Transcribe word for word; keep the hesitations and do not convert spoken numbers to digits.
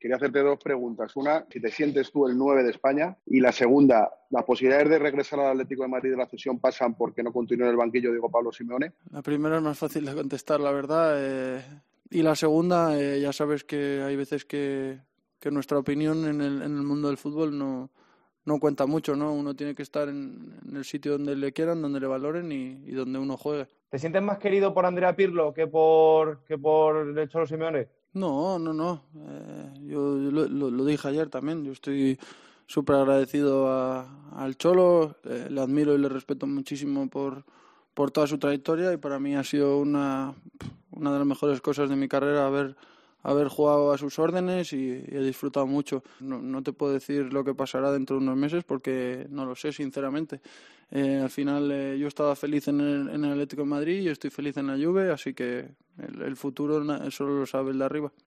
Quería hacerte dos preguntas. Una, si te sientes tú el nueve de España. Y la segunda, ¿las posibilidades de regresar al Atlético de Madrid de la cesión pasan porque no continúe en el banquillo Diego Pablo Simeone? La primera es más fácil de contestar, la verdad. Eh, y la segunda, eh, ya sabes que hay veces que, que nuestra opinión en el, en el mundo del fútbol no, no cuenta mucho, ¿no? Uno tiene que estar en, en el sitio donde le quieran, donde le valoren y, y donde uno juegue. ¿Te sientes más querido por Andrea Pirlo que por, que por el Cholo Simeone? No, no, no. Eh, yo lo, lo, lo dije ayer también. Yo estoy súper agradecido a, al Cholo. Eh, le admiro y le respeto muchísimo por, por toda su trayectoria y para mí ha sido una, una de las mejores cosas de mi carrera haber, haber jugado a sus órdenes y, y he disfrutado mucho. No, no te puedo decir lo que pasará dentro de unos meses porque no lo sé, sinceramente. Eh, al final eh, yo estaba feliz en el, en el Atlético de Madrid y estoy feliz en la Juve, así que el, el futuro solo lo sabe el de arriba.